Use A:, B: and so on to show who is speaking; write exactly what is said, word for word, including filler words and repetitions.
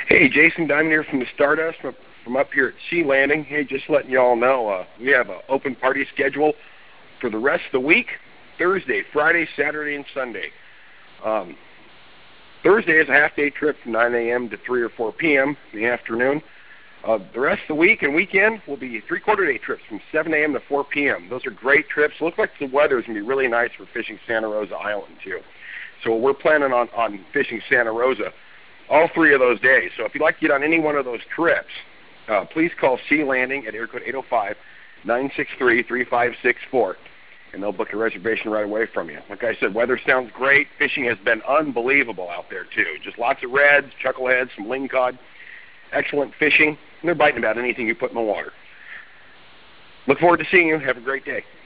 A: Hey, Jason Diamond here from the Stardust from, from up here at Sea Landing. Hey, just letting y'all know uh, we have an open party schedule for the rest of the week, Thursday, Friday, Saturday, and Sunday. Um, Thursday is a half-day trip from nine a.m. to three or four p.m. in the afternoon. Uh, the rest of the week and weekend will be three-quarter day trips from seven a.m. to four p.m. Those are great trips. Look like the weather is going to be really nice for fishing Santa Rosa Island, too. So we're planning on, on fishing Santa Rosa all three of those days. So if you'd like to get on any one of those trips, uh, please call Sea Landing at area code eight oh five, nine six three, three five six four, and they'll book a reservation right away from you. Like I said, weather sounds great. Fishing has been unbelievable out there, too. Just lots of reds, chuckleheads, some lingcod. Excellent fishing. And they're biting about anything you put in the water. Look forward to seeing you. Have a great day.